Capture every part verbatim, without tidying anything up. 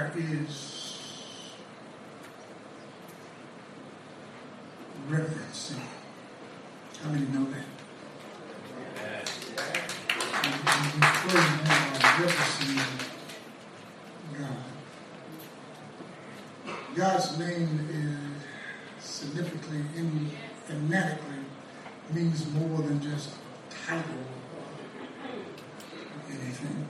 prayer is reverencing. How many know that? Reverencing God. God's name is significantly, in, phonetically, means more than just a title or anything.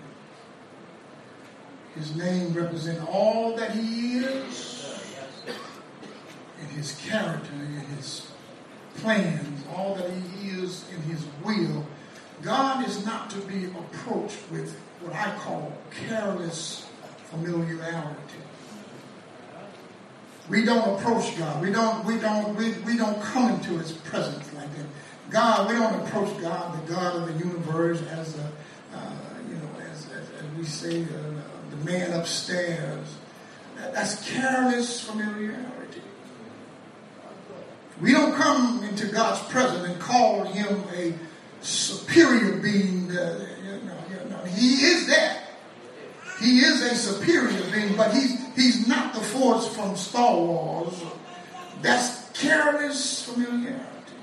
His name represents all that he is, and his character, and his plans, all that he is in his will. God is not to be approached with what I call careless familiarity. We don't approach God. We don't. We don't. We, we don't come into His presence like that. God. We don't approach God, the God of the universe, as a uh, you know, as, as, as we say, uh, the man upstairs. That, that's careless familiarity. We don't come into God's presence and call Him a superior being. Uh, you know, you know, He is that. He is a superior being, but he's he's not the force from Star Wars. That's careless familiarity.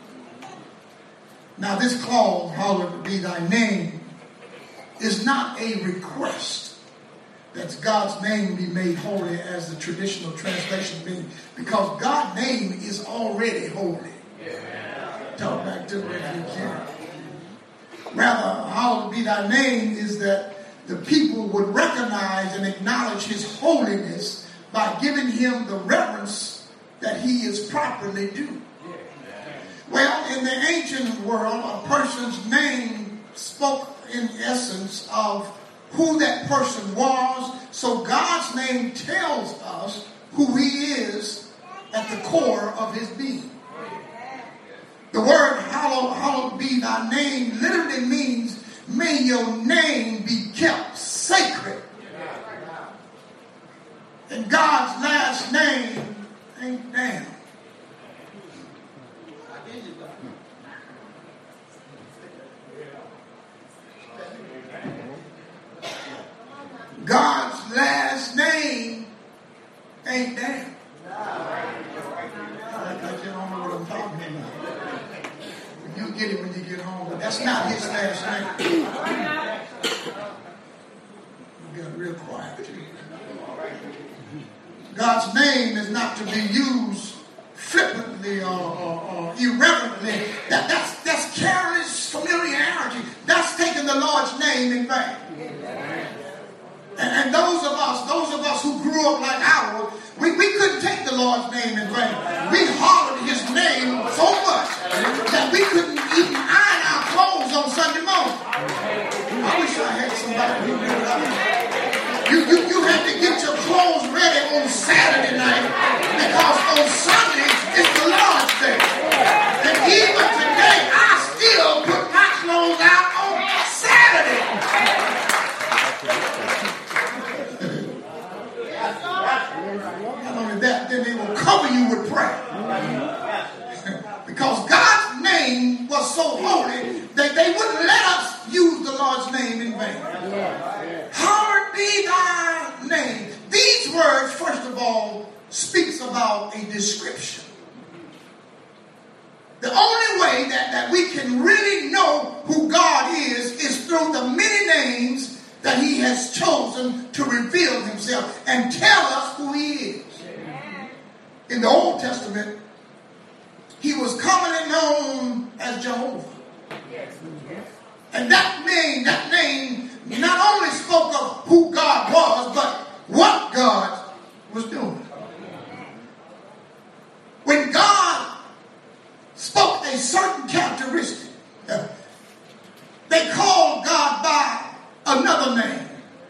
Now this clause, hallowed be thy name, is not a request that God's name be made holy as the traditional translation means, because God's name is already holy. Talk back to me if you can. Rather, hallowed be thy name is that the people would recognize and acknowledge his holiness by giving him the reverence that he is properly due. Well, in the ancient world, a person's name spoke in essence of who that person was. So God's name tells us who he is at the core of his being. The word hallowed, hallowed be thy name literally means may your name be kept sacred. And God's last name ain't damn. God's last name ain't damn. I don't know what I'm talking about. You get it when you get home, but that's not his last name. You got real quiet. God's name is not to be used flippantly or, or, or irreverently. That, that's, that's careless familiarity. That's taking the Lord's name in vain. And, and those of us, those of us who grew up like ours, we, we couldn't take the Lord's name in vain. We hollered his name so much that we couldn't even iron our clothes on Sunday morning. I wish I had somebody who knew that. You, you, you had to get your clothes ready on Saturday night because on Sunday it's the Lord's Day. And even today I still put my clothes out on Saturday. Not only that, then they will cover you with prayer. Because God's name was so holy that they wouldn't let us use the Lord's name in vain. Hallowed be thy name. These words, first of all, speaks about a description. The only way that, that we can really know who God is is through the many names that he has chosen to reveal himself and tell us who he is. In the Old Testament, he was commonly known as Jehovah. And that name, that name not only spoke of who God was, but what God was doing. When God spoke a certain characteristic, they called God by another name.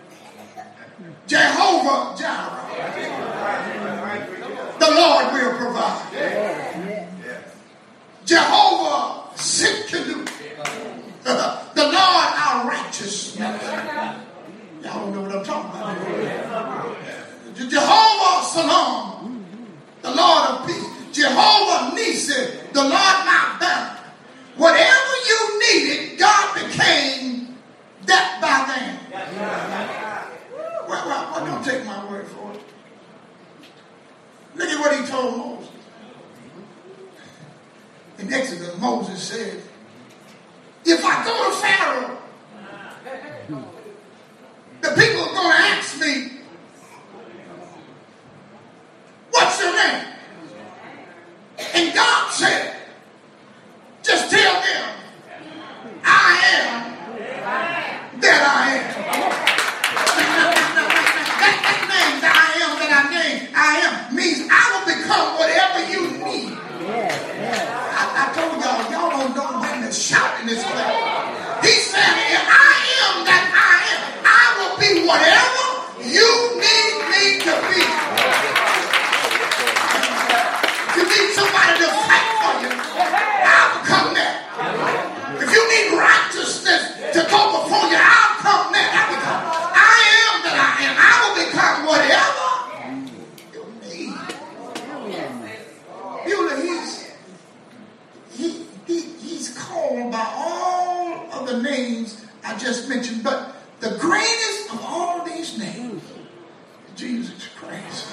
Jehovah Jireh. The Lord will provide. Jehovah Tsidkenu. The Lord our righteousness. Y'all don't know what I'm talking about. Jehovah Salom. The Lord of peace. Jehovah Nisi. The Lord my banner. Whatever you needed, God became that by name. Well, well, well, don't Don't take my word for it. Look at what he told Moses. In Exodus, Moses said, if I go to Pharaoh, the people are going to ask me, what's your name? And God said, just tell them, I am that I am. That, that name, that I am that I name, I am, means I will become whatever you need. I, I told y'all, y'all don't know when to shout in this place. He said, if I am that I am, I will be whatever you need me to be. If you need somebody to fight for you, I'll come there. If you need righteousness to go before you, I'll come there. I, become, I am that I am. I will become whatever you need. Beulah, he's, he, he, he's called by all of the names I just mentioned, but the greatest of all these names, Jesus Christ.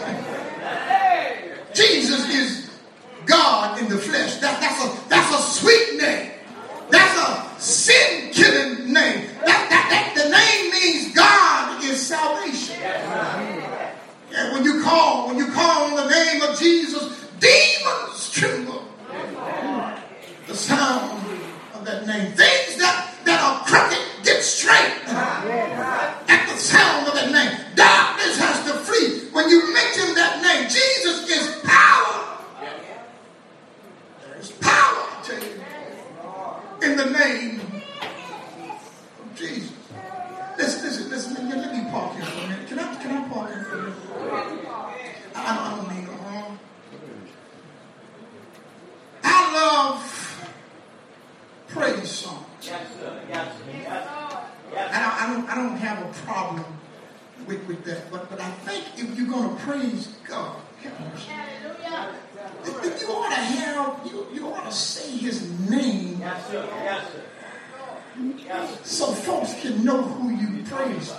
Jesus is God in the flesh. That, that's, a, that's a sweet name. That's a sin-killing name. That, that, that, the name means God is salvation. And when you call, when you call on the name of Jesus, demons tremble. The sound of that name. Things that, that are crooked get straight at the sound of that name. Darkness has to flee. When you mention that name, Jesus is power. There's power, I tell you, in the name of Jesus. Listen, listen, listen. Let me, let me park here for a minute. Can I, can I park here for a minute? I, I don't mean no harm. I love praise songs. Yes, sir. Yes, sir. Yes, sir. I don't, I don't, I don't have a problem with, with that, but but I think if you're going to praise God, then you ought to have, you, you ought to say His name. Yes, sir. Yes, sir. Yes, sir. So folks can know who you praise.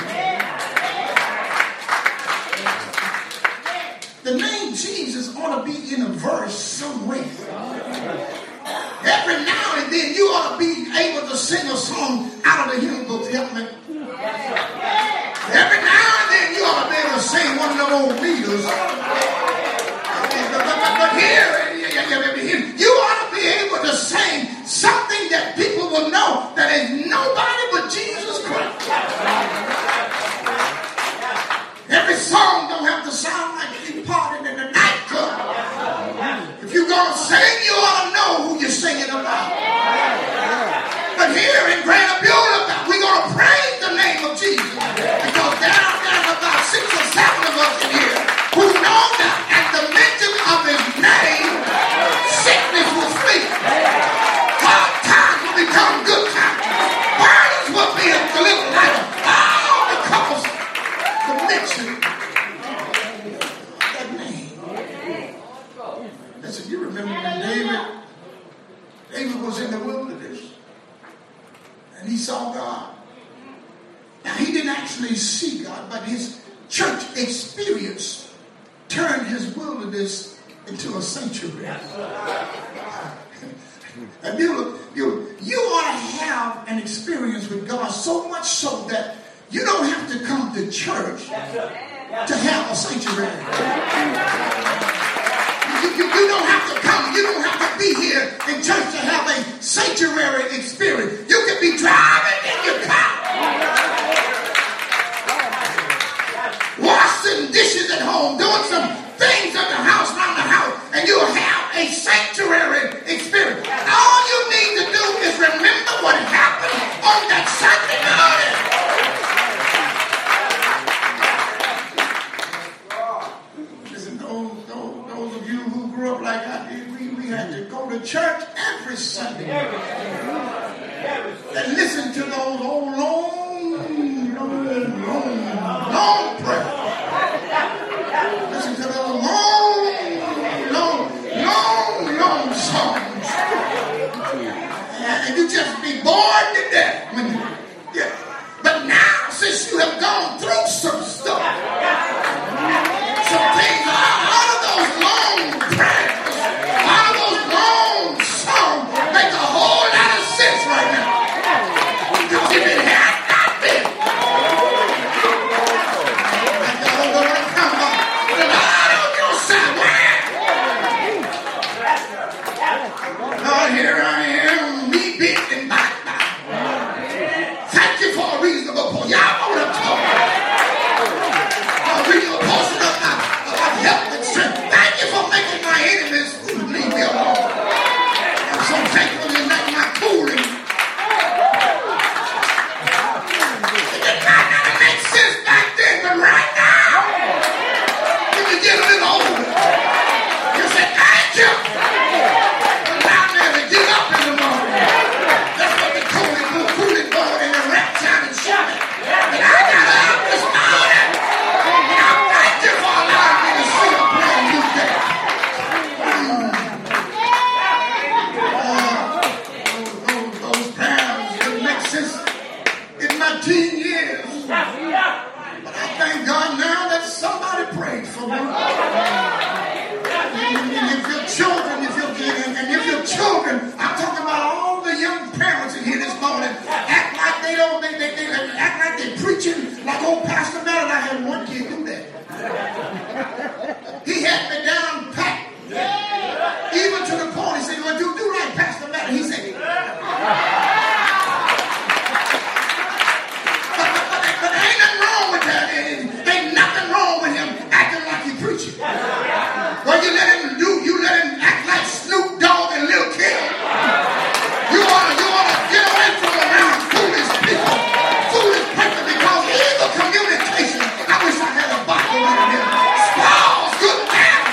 The name Jesus ought to be in a verse somewhere. Every now and then you ought to be able to sing a song out of the hymn book. Help me. Every now and then you ought to be able to sing one of them old meters. But, but, but here, you ought to be able to sing something that people will know that is nobody but Jesus Christ. Every song don't have to sound like you partying in the nightclub. If you're going to sing, you ought to know who you're singing about. But here in Grand Beulah, we're going to praise the name of Jesus. Because there are about six or seven of us in here who know that at the mention of His name, sickness will flee. Hard times will become good times. Burdens will be a little lighter. All because the mention of that name. Listen, you remember when David, David was in the wilderness and he saw God. Now, he didn't actually see God, but his church experience turned his wilderness into a sanctuary. And you, you, you ought to have an experience with God so much so that you don't have to come to church to have a sanctuary. You, you, you don't have to come. You don't have to be here in church to have a sanctuary experience. You can be driving in your car, washing dishes at home, doing some things at the house, around the house, and you'll have a sanctuary experience. All you need to do is remember what happened on that Sunday morning. Listen, those, those, those of you who grew up like I did, we, we had to go to church every Sunday and listen to those old long, long, long, long prayers. Listen to those long, long, long, long songs. And you just be bored to death. When you, yeah. But now, since you have gone through some stuff, with it here. Spoils good manner.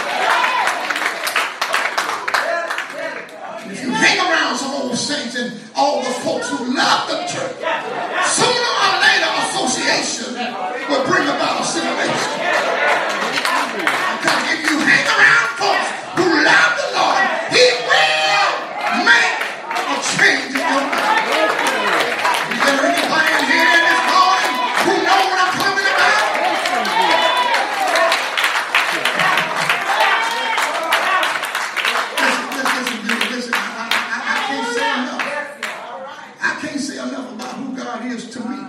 If you hang around some old saints and all the folks who love the church, sooner or later association will bring